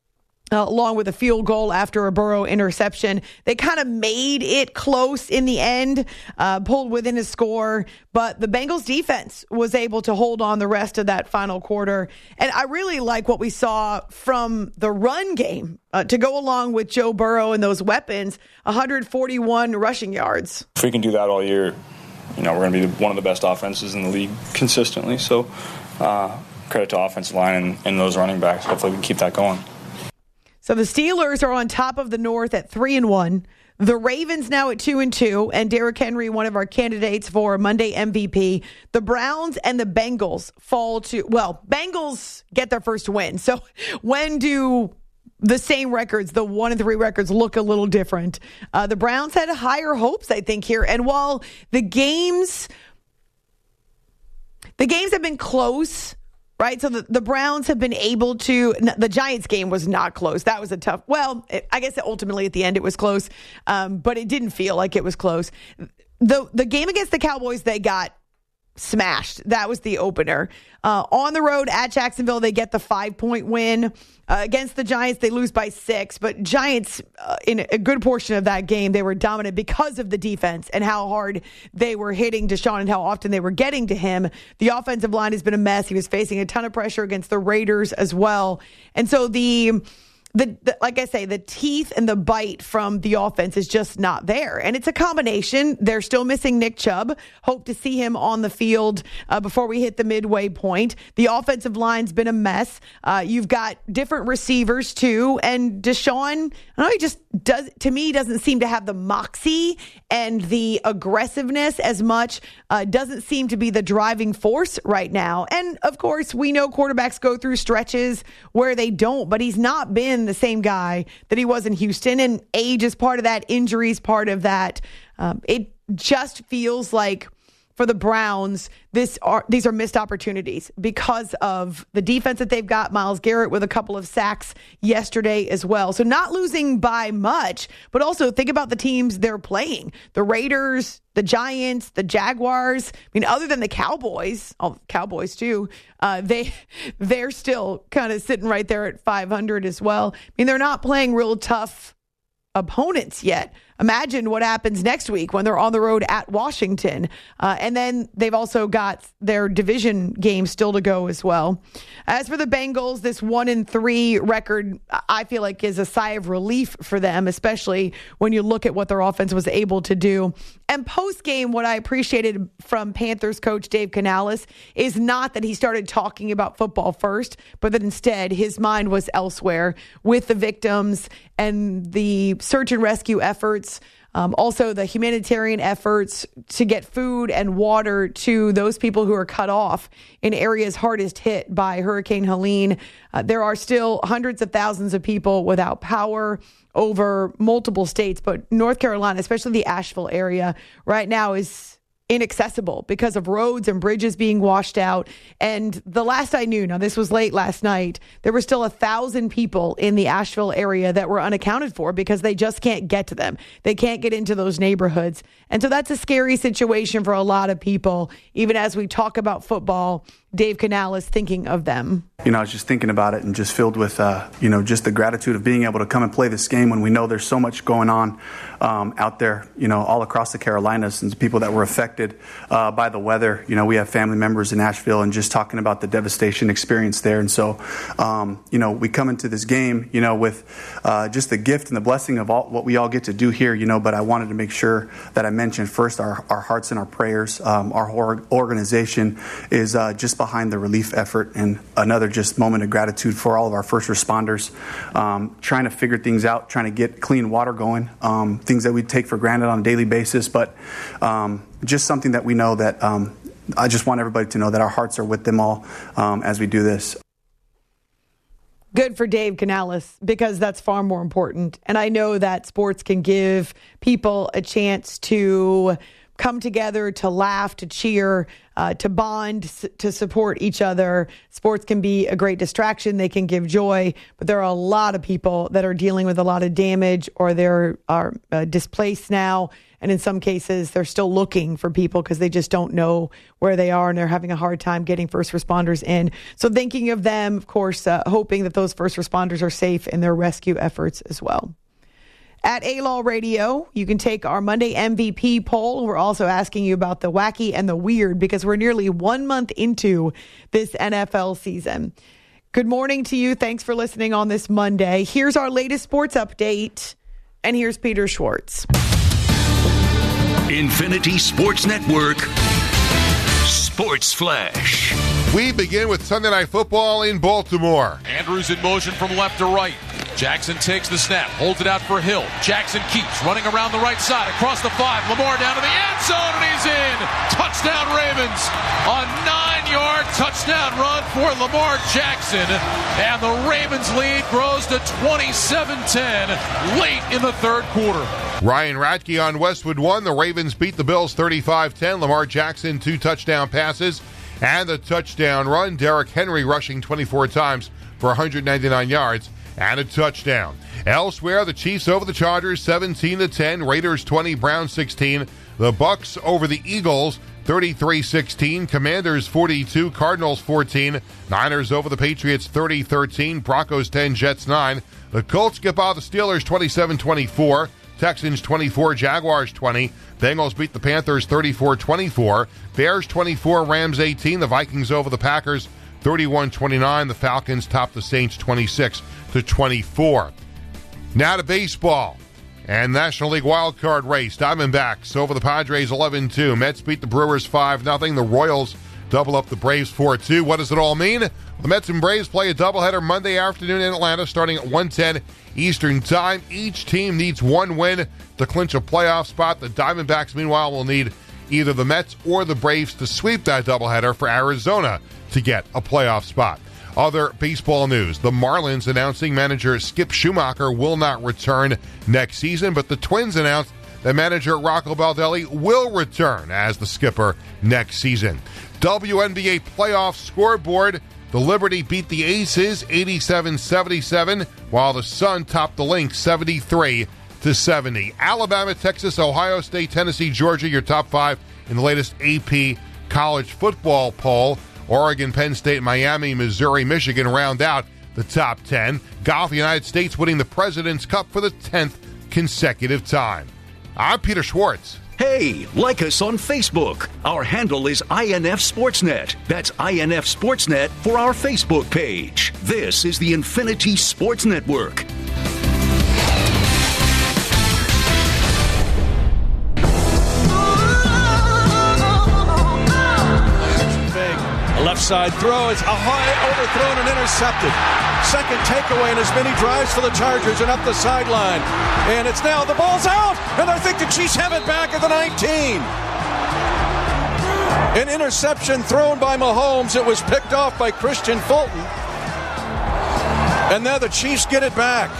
Uh, along with a field goal after a Burrow interception. They kind of made it close in the end, uh, pulled within a score, but the Bengals defense was able to hold on the rest of that final quarter. And I really like what we saw from the run game uh, to go along with Joe Burrow and those weapons, one hundred forty-one rushing yards.
If we can do that all year, you know, we're going to be one of the best offenses in the league consistently. So uh, credit to offensive line and, and those running backs. Hopefully we can keep that going.
So the Steelers are on top of the North at three and one. The Ravens now at two and two, and Derrick Henry, one of our candidates for Monday M V P. The Browns and the Bengals fall to, well, Bengals get their first win. So when do the same records, the one and three records, look a little different? Uh, the Browns had higher hopes, I think, here. And while the games, the games have been close. Right, so the, the Browns have been able to, the Giants game was not close. That was a tough, well, it, I guess ultimately at the end it was close, um, but it didn't feel like it was close. The, the game against the Cowboys, they got smashed. That was the opener. Uh, on the road at Jacksonville, they get the five-point win. Uh, against the Giants, they lose by six. But Giants, uh, in a good portion of that game, they were dominant because of the defense and how hard they were hitting Deshaun and how often they were getting to him. The offensive line has been a mess. He was facing a ton of pressure against the Raiders as well. And so the... The, the, like I say, the teeth and the bite from the offense is just not there. And it's a combination. They're still missing Nick Chubb. Hope to see him on the field uh, before we hit the midway point. The offensive line's been a mess. Uh, you've got different receivers, too. And Deshaun, I know he just does, to me, doesn't seem to have the moxie and the aggressiveness as much. Uh, doesn't seem to be the driving force right now. And, of course, we know quarterbacks go through stretches where they don't, but he's not been the same guy that he was in Houston, and age is part of that, injuries part of that. Um, it just feels like for the Browns, this are these are missed opportunities because of the defense that they've got. Myles Garrett with a couple of sacks yesterday as well. So not losing by much, but also think about the teams they're playing. The Raiders, the Giants, the Jaguars. I mean, other than the Cowboys, oh, Cowboys too, uh, they, they're still kind of sitting right there at five hundred as well. I mean, they're not playing real tough opponents yet. imagine what happens next week when they're on the road at Washington. Uh, and then they've also got their division game still to go as well. As for the Bengals, this one and three record, I feel like is a sigh of relief for them, especially when you look at what their offense was able to do. And post-game, what I appreciated from Panthers coach Dave Canales is not that he started talking about football first, but that instead his mind was elsewhere with the victims and the search and rescue efforts. Um, also, the humanitarian efforts to get food and water to those people who are cut off in areas hardest hit by Hurricane Helene. Uh, there are still hundreds of thousands of people without power over multiple states, but North Carolina, especially the Asheville area, right now is inaccessible because of roads and bridges being washed out. And the last I knew, now this was late last night, there were still a thousand people in the Asheville area that were unaccounted for because they just can't get to them. They can't get into those neighborhoods. And so that's a scary situation for a lot of people. Even as we talk about football, Dave Canales thinking of them.
You know, I was just thinking about it and just filled with, uh, you know, just the gratitude of being able to come and play this game when we know there's so much going on um, out there, you know, all across the Carolinas and people that were affected uh, by the weather. You know, we have family members in Asheville and just talking about the devastation experienced there. And so, um, you know, we come into this game, you know, with uh, just the gift and the blessing of all what we all get to do here, you know, but I wanted to make sure that I mentioned first our, our hearts and our prayers. Um, our whole organization is uh, just behind the relief effort, and another just moment of gratitude for all of our first responders, um, trying to figure things out, trying to get clean water going, um, things that we take for granted on a daily basis, but um, just something that we know that um, I just want everybody to know that our hearts are with them all um, as we do this.
Good for Dave Canales, because that's far more important. And I know that sports can give people a chance to come together, to laugh, to cheer, uh, to bond, to support each other. Sports can be a great distraction. They can give joy, but there are a lot of people that are dealing with a lot of damage, or they're are uh, displaced now. And in some cases, they're still looking for people because they just don't know where they are, and they're having a hard time getting first responders in. So thinking of them, of course, uh, hoping that those first responders are safe in their rescue efforts as well. At A-Law Radio, you can take our Monday M V P poll. We're also asking you about the wacky and the weird, because we're nearly one month into this N F L season. Good morning to you. Thanks for listening on this Monday. Here's our latest sports update, and here's Peter Schwartz.
Infinity Sports Network Sports Flash.
We begin with Sunday Night Football in Baltimore.
Andrews in motion from left to right. Jackson takes the snap, holds it out for Hill. Jackson keeps running around the right side, across the five. Lamar down to the end zone, and he's in. Touchdown Ravens. A nine-yard touchdown run for Lamar Jackson. And the Ravens lead grows to twenty-seven ten late in the third quarter.
Ryan Radke on Westwood One. The Ravens beat the Bills thirty-five ten. Lamar Jackson, two touchdown passes and the touchdown run. Derrick Henry rushing twenty-four times for one hundred ninety-nine yards and a touchdown. Elsewhere, the Chiefs over the Chargers seventeen to ten. Raiders twenty, Browns sixteen. The Bucks over the Eagles thirty-three sixteen. Commanders forty-two, Cardinals fourteen. Niners over the Patriots thirty thirteen. Broncos ten, Jets nine. The Colts get by the Steelers twenty-seven twenty-four. Texans twenty-four, Jaguars twenty. Bengals beat the Panthers thirty-four twenty-four. Bears twenty-four, Rams eighteen. The Vikings over the Packers thirty-one twenty-nine. The Falcons top the Saints twenty-six to twenty-four. Now to baseball and National League wildcard race. Diamondbacks over the Padres eleven two. Mets beat the Brewers five nothing. The Royals double up the Braves four two. What does it all mean? The Mets and Braves play a doubleheader Monday afternoon in Atlanta starting at one ten Eastern Time. Each team needs one win to clinch a playoff spot. The Diamondbacks, meanwhile, will need either the Mets or the Braves to sweep that doubleheader for Arizona to get a playoff spot. Other baseball news. The Marlins announcing manager Skip Schumacher will not return next season, but the Twins announced that manager Rocco Baldelli will return as the skipper next season. W N B A playoff scoreboard. The Liberty beat the Aces eighty-seven seventy-seven, while the Sun topped the Lynx seventy-three to seventy. Alabama, Texas, Ohio State, Tennessee, Georgia, your top five in the latest A P college football poll. Oregon, Penn State, Miami, Missouri, Michigan round out the top ten. Golf, United States winning the President's Cup for the tenth consecutive time. I'm Peter Schwartz.
Hey, like us on Facebook. Our handle is I N F Sportsnet. That's I N F Sportsnet for our Facebook page. This is the Infinity Sports Network.
A left side throw is a high overthrown and intercepted. Second takeaway in as many drives for the Chargers and up the sideline. And it's now the ball's out, and I think the Chiefs have it back at the nineteen. An interception thrown by Mahomes. It was picked off by Christian Fulton. And now the Chiefs get it back.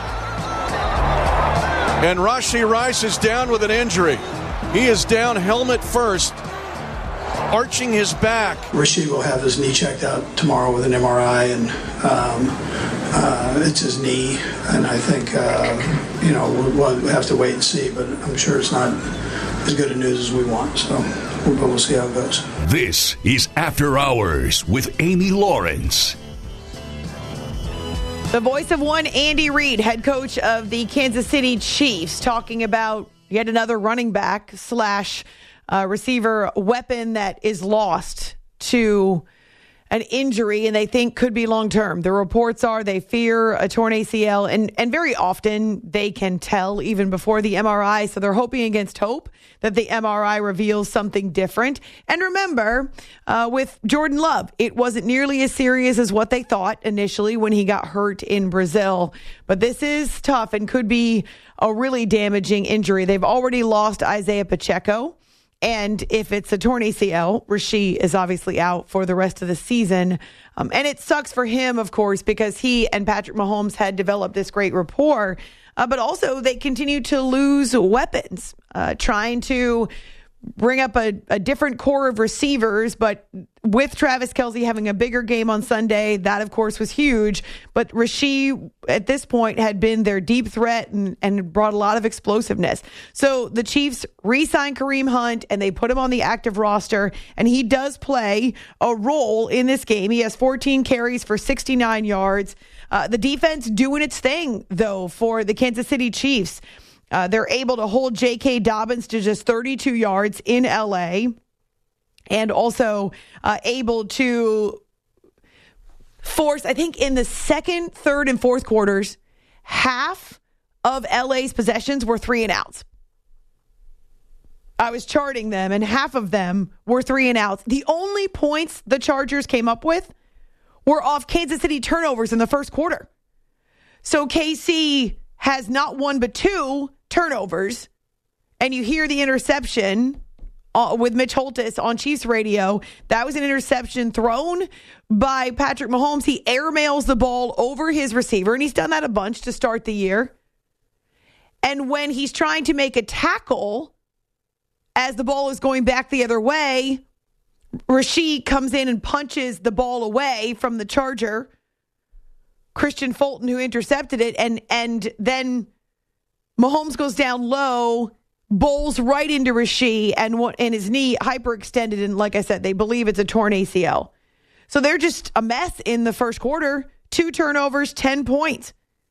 And Rashee Rice is down with an injury. He is down helmet first, arching his back.
Rashee will have his knee checked out tomorrow with an M R I, and um, uh, it's his knee, and I think uh, you know we'll, we'll have to wait and see, but I'm sure it's not as good a news as we want, so we'll, we'll see how it goes.
This is After Hours with Amy Lawrence.
The voice of one, Andy Reid, head coach of the Kansas City Chiefs, talking about yet another running back slash uh, receiver weapon that is lost to an injury and they think could be long-term. The reports are they fear a torn A C L, and, and very often they can tell even before the M R I, so they're hoping against hope that the M R I reveals something different. And remember, uh, with Jordan Love, it wasn't nearly as serious as what they thought initially when he got hurt in Brazil. But this is tough and could be a really damaging injury. They've already lost Isaiah Pacheco. And if it's a torn A C L, Rashee is obviously out for the rest of the season. Um, and it sucks for him, of course, because he and Patrick Mahomes had developed this great rapport. Uh, but also they continue to lose weapons, uh, trying to bring up a, a different core of receivers. But with Travis Kelce having a bigger game on Sunday, that, of course, was huge. But Rashee, at this point, had been their deep threat and, and brought a lot of explosiveness. So the Chiefs re-signed Kareem Hunt, and they put him on the active roster. And he does play a role in this game. He has fourteen carries for sixty-nine yards. Uh, the defense doing its thing, though, for the Kansas City Chiefs. Uh, they're able to hold J K. Dobbins to just thirty-two yards in L A, and also uh, able to force, I think in the second, third, and fourth quarters, half of L A's possessions were three and outs. I was charting them, and half of them were three and outs. The only points the Chargers came up with were off Kansas City turnovers in the first quarter. So K C has not one but two turnovers, and you hear the interception uh, with Mitch Holthus on Chiefs radio. That was an interception thrown by Patrick Mahomes. He airmails the ball over his receiver, and he's done that a bunch to start the year. And when he's trying to make a tackle as the ball is going back the other way, Rashee comes in and punches the ball away from the Charger, Christian Fulton, who intercepted it, and and then Mahomes goes down low, bowls right into Rashee, and and his knee hyperextended, and like I said, they believe it's a torn A C L. So they're just a mess in the first quarter. Two turnovers, ten points.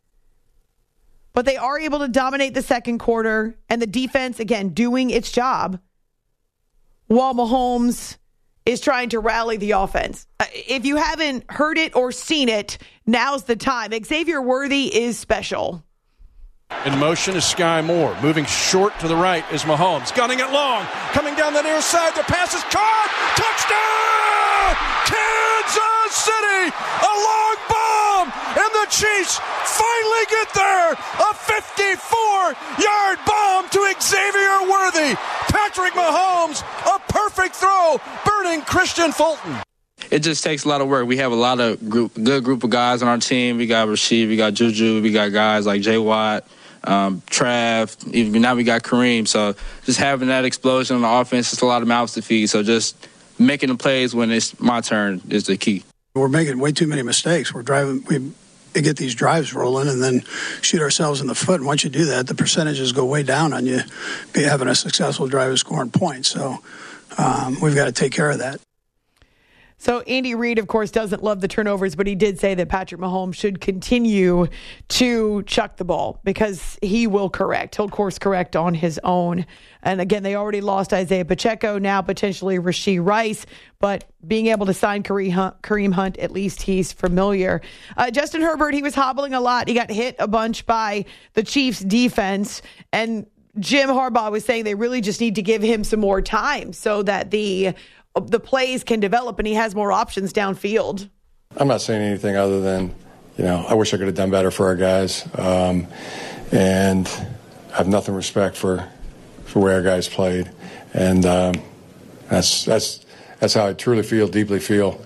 But they are able to dominate the second quarter, and the defense, again, doing its job, while Mahomes is trying to rally the offense. If you haven't heard it or seen it, now's the time. Xavier Worthy is special.
In motion is Sky Moore. Moving short to the right is Mahomes. Gunning it long. Coming down the near side. The pass is caught. Touchdown! Kansas City! A long bomb! And the Chiefs finally get there! A fifty-four-yard bomb to Xavier Worthy. Patrick Mahomes, a perfect throw, burning Christian Fulton.
It just takes a lot of work. We have a lot of group, good group of guys on our team. We got Rashee, we got Juju, we got guys like Jay Watt, um, Trav, even now we got Kareem. So just having that explosion on the offense, it's a lot of mouths to feed. So just making the plays when it's my turn is the key.
We're making way too many mistakes. We're driving, we get these drives rolling and then shoot ourselves in the foot. And once you do that, the percentages go way down on you be having a successful drive and scoring points. So um, we've got to take care of that.
So Andy Reid, of course, doesn't love the turnovers, but he did say that Patrick Mahomes should continue to chuck the ball because he will correct. He'll course correct on his own. And again, they already lost Isaiah Pacheco, now potentially Rashee Rice, but being able to sign Kareem Hunt, Kareem Hunt at least he's familiar. Uh, Justin Herbert, he was hobbling a lot. He got hit a bunch by the Chiefs defense, and Jim Harbaugh was saying they really just need to give him some more time so that the the plays can develop and he has more options downfield.
I'm not saying anything other than, you know, I wish I could have done better for our guys. Um, and I have nothing respect for, for where our guys played. And um, that's, that's, that's how I truly feel, deeply feel.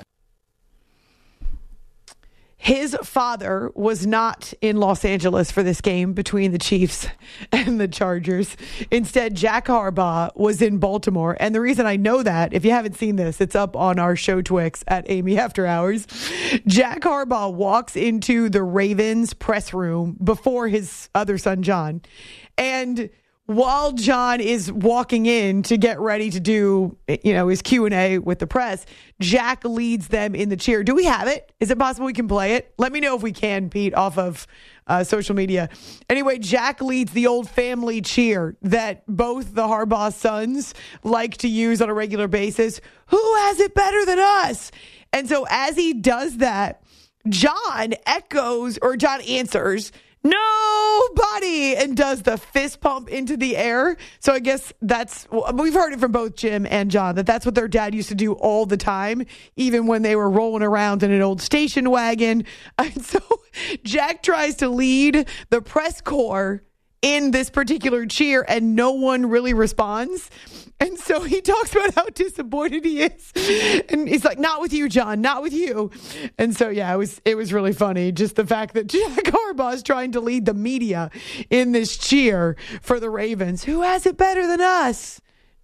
His father was not in Los Angeles for this game between the Chiefs and the Chargers. Instead, Jack Harbaugh was in Baltimore. And the reason I know that, if you haven't seen this, it's up on our show Twix at Amy After Hours. Jack Harbaugh walks into the Ravens press room before his other son, John. And while John is walking in to get ready to do, you know, his Q and A with the press, Jack leads them in the cheer. Do we have it? Is it possible we can play it? Let me know if we can, Pete, off of uh, social media. Anyway, Jack leads the old family cheer that both the Harbaugh sons like to use on a regular basis. Who has it better than us? And so as he does that, John echoes, or John answers, nobody, and does the fist pump into the air. So I guess that's, we've heard it from both Jim and John, that that's what their dad used to do all the time, even when they were rolling around in an old station wagon. And so Jack tries to lead the press corps in this particular cheer, and no one really responds. And so he talks about how disappointed he is. And he's like, not with you, John, not with you. And so, yeah, it was it was really funny. Just the fact that Jack Harbaugh is trying to lead the media in this cheer for the Ravens. Who has it better than us?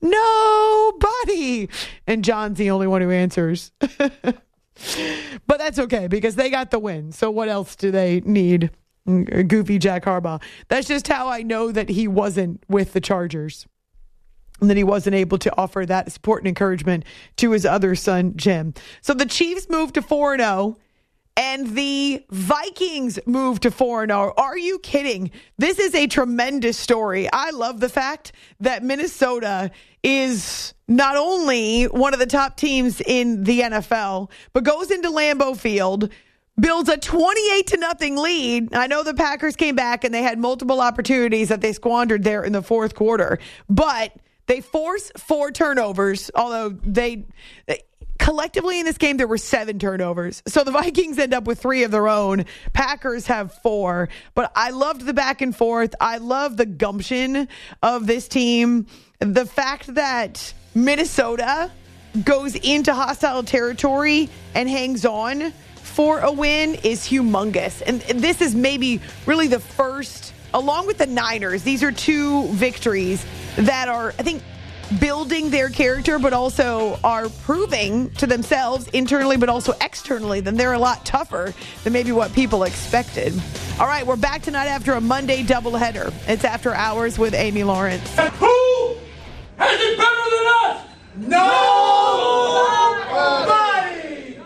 Nobody. And John's the only one who answers. But that's okay because they got the win. So what else do they need? Goofy Jack Harbaugh. That's just how I know that he wasn't with the Chargers and that he wasn't able to offer that support and encouragement to his other son, Jim. So the Chiefs moved to four and oh and the Vikings moved to four and oh. Are you kidding? This is a tremendous story. I love the fact that Minnesota is not only one of the top teams in the N F L, but goes into Lambeau Field, builds a twenty-eight to nothing lead. I know the Packers came back and they had multiple opportunities that they squandered there in the fourth quarter, but they forced four turnovers, although they, they collectively in this game, there were seven turnovers. So the Vikings end up with three of their own. Packers have four. But I loved the back and forth. I love the gumption of this team. The fact that Minnesota goes into hostile territory and hangs on for a win is humongous. And this is maybe really the first, along with the Niners, these are two victories that are, I think, building their character, but also are proving to themselves internally, but also externally, that they're a lot tougher than maybe what people expected. All right, we're back tonight after a Monday doubleheader. It's After Hours with Amy Lawrence.
And who has it better than us? Nobody!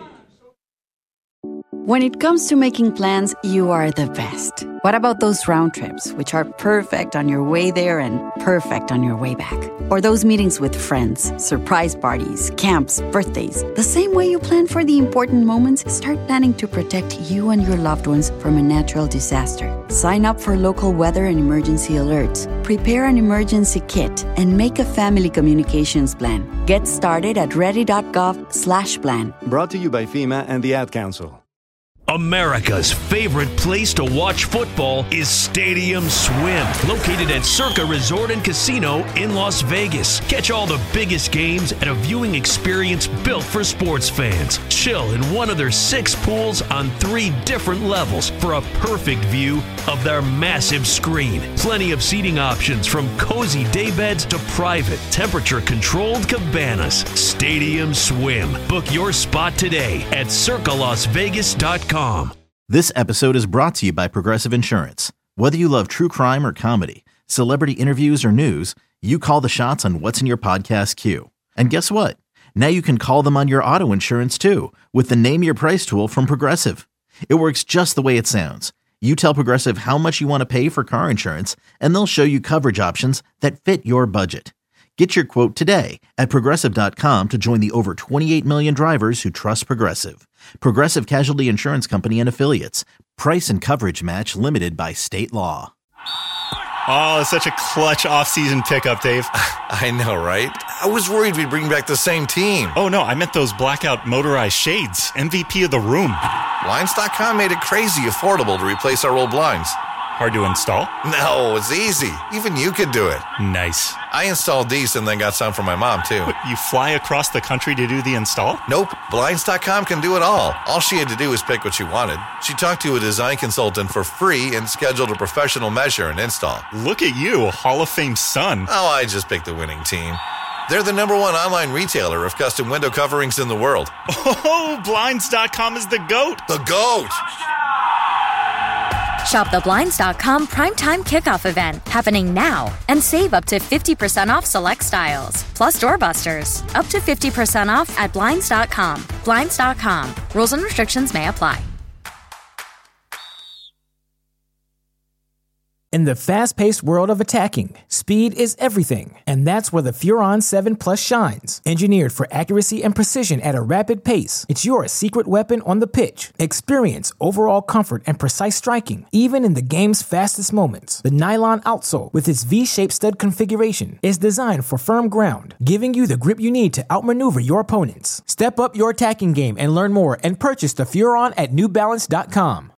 When it comes to making plans, you are the best. What about those round trips, which are perfect on your way there and perfect on your way back? Or those meetings with friends, surprise parties, camps, birthdays. The same way you plan for the important moments, start planning to protect you and your loved ones from a natural disaster. Sign up for local weather and emergency alerts. Prepare an emergency kit and make a family communications plan. Get started at ready.gov slash plan.
Brought to you by FEMA and the Ad Council.
America's favorite place to watch football is Stadium Swim, located at Circa Resort and Casino in Las Vegas. Catch all the biggest games at a viewing experience built for sports fans. Chill in one of their six pools on three different levels for a perfect view of their massive screen. Plenty of seating options from cozy daybeds to private, temperature-controlled cabanas. Stadium Swim. Book your spot today at circa las vegas dot com.
This episode is brought to you by Progressive Insurance. Whether you love true crime or comedy, celebrity interviews or news, you call the shots on what's in your podcast queue. And guess what? Now you can call them on your auto insurance too with the Name Your Price tool from Progressive. It works just the way it sounds. You tell Progressive how much you want to pay for car insurance, and they'll show you coverage options that fit your budget. Get your quote today at Progressive dot com to join the over twenty-eight million drivers who trust Progressive. Progressive Casualty Insurance Company and Affiliates. Price and coverage match limited by state law.
Oh, such a clutch off-season pickup, Dave.
I know, right? I was worried we'd bring back the same team.
Oh, no, I meant those blackout motorized shades. M V P of the room.
Blinds dot com made it crazy affordable to replace our old blinds.
Hard to install?
No, it's easy. Even you could do it.
Nice.
I installed these and then got some for my mom, too.
What, you fly across the country to do the install?
Nope. Blinds dot com can do it all. All she had to do was pick what she wanted. She talked to a design consultant for free and scheduled a professional measure and install.
Look at you, a Hall of Fame son.
Oh, I just picked the winning team. They're the number one online retailer of custom window coverings in the world.
Oh, Blinds dot com is the GOAT.
The GOAT!
Shop the Blinds dot com Primetime Kickoff event happening now and save up to fifty percent off select styles. Plus doorbusters, up to fifty percent off at Blinds dot com. Blinds dot com. Rules and restrictions may apply.
In the fast-paced world of attacking, speed is everything, and that's where the Furon seven Plus shines. Engineered for accuracy and precision at a rapid pace, it's your secret weapon on the pitch. Experience overall comfort and precise striking, even in the game's fastest moments. The nylon outsole, with its V-shaped stud configuration, is designed for firm ground, giving you the grip you need to outmaneuver your opponents. Step up your attacking game and learn more and purchase the Furon at New Balance dot com.